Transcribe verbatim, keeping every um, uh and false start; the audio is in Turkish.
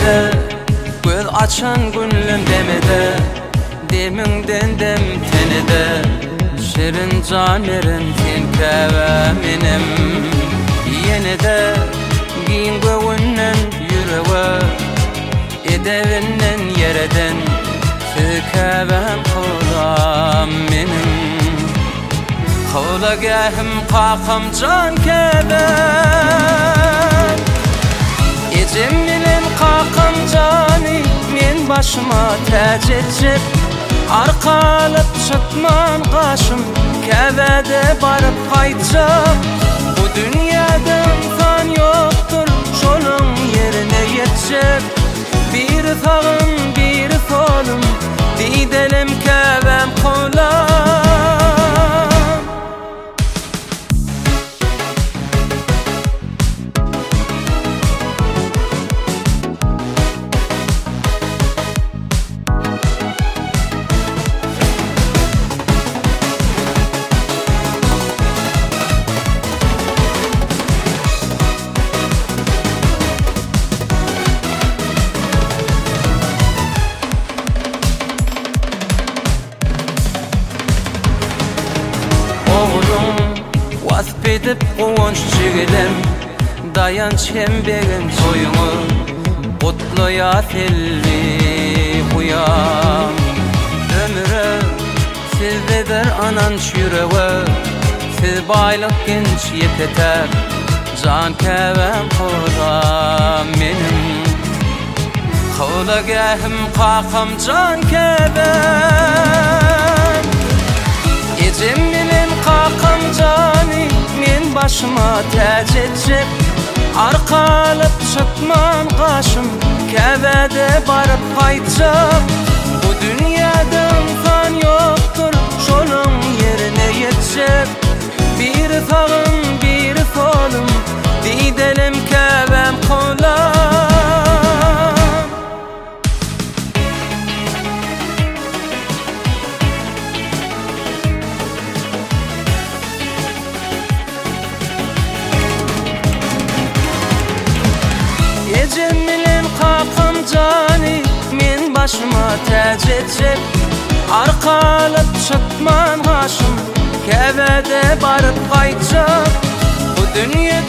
demede, göz açan günlüm demede, deminden dem tenede, şirin canerin tenkeve menem. Yine de giyin göğünden yüreğe, edevinden yereden, tükevem kolam menem. Kovlagahım kakam can keben, ecem bilen kakam cani, men başıma tac etcep, arkalıp çıkman kaşım, kebede barıp kaytacak. Bu dünyada insan yoktur, şolun yerine yetecek. Bir sağım bir solum, didelim kebem kolam. Vasfedip quvonç çigilim, dayan çemberin soyunu, kutluya telli uyam. Ömrü sizdedir ananç yüreği, siz baylık genç yeteter, can kevem koram menim. Kovlagahım kakam can kevem, ecem bilen kakam cani, men başıma tac etcep, arkalıp çıkman kaşım, kebede barıp kaytacak. Bu dünyada insan yoktur, şolun yerine yetecek. Bir sağım bir solum, didelim kebem kolam. Ecem bilen kakam cani, men başıma tac etcep, arkalıp çıkman kaşım, kebede barıp kaytacak. Bu dünyada